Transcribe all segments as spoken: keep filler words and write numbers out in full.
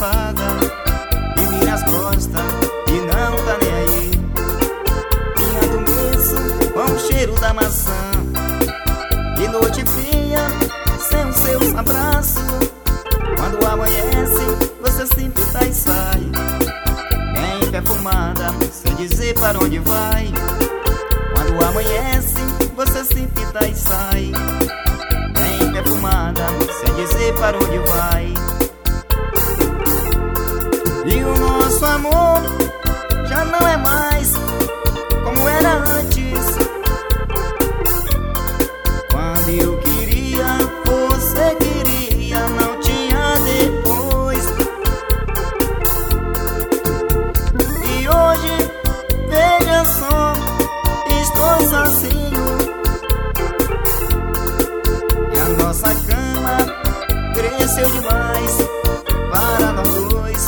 cansada e vira as costas e não tá nem aí. Vinha do mês com o cheiro da maçã e noite fria sem os seus abraços. Quando amanhece você sempre tá e sai, bem perfumada, sem dizer para onde vai. Quando amanhece você sempre tá e sai, bem perfumada, sem dizer para onde vai. E o nosso amor já não é mais como era antes. Quando eu queria, você queria, não tinha depois. E hoje, veja só, estou sozinho. E a nossa cama cresceu demais para nós dois.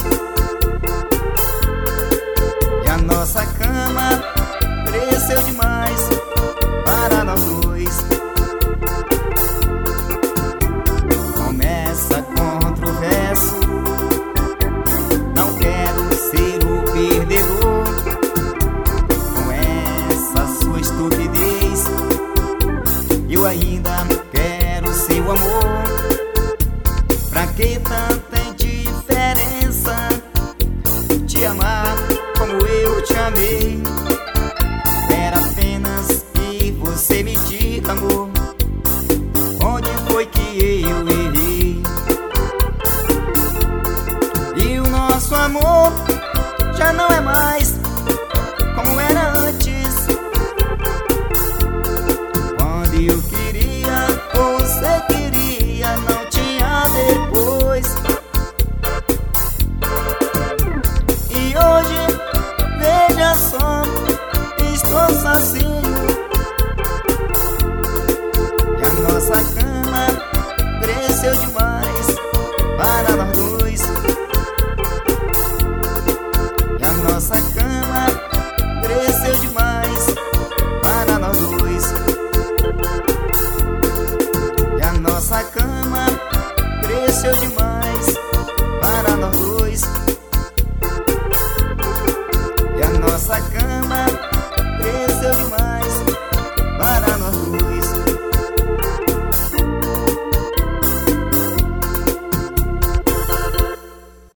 E a nossa cama cresceu demais para nós dois. Começa contra o verso, não quero ser o perdedor. Com essa sua estupidez, eu ainda quero seu amor. Pra que tanta indiferença? Te amar como eu te amei. Era apenas que você me diga, amor, onde foi que eu errei? E o nosso amor já não é mais como era antes. Quando eu queria, você queria, não tinha depois. E hoje, veja só, estou sozinho. E a nossa cama cresceu demais para nós dois. E a nossa cama cresceu demais para nós dois. E a nossa cama cresceu demais.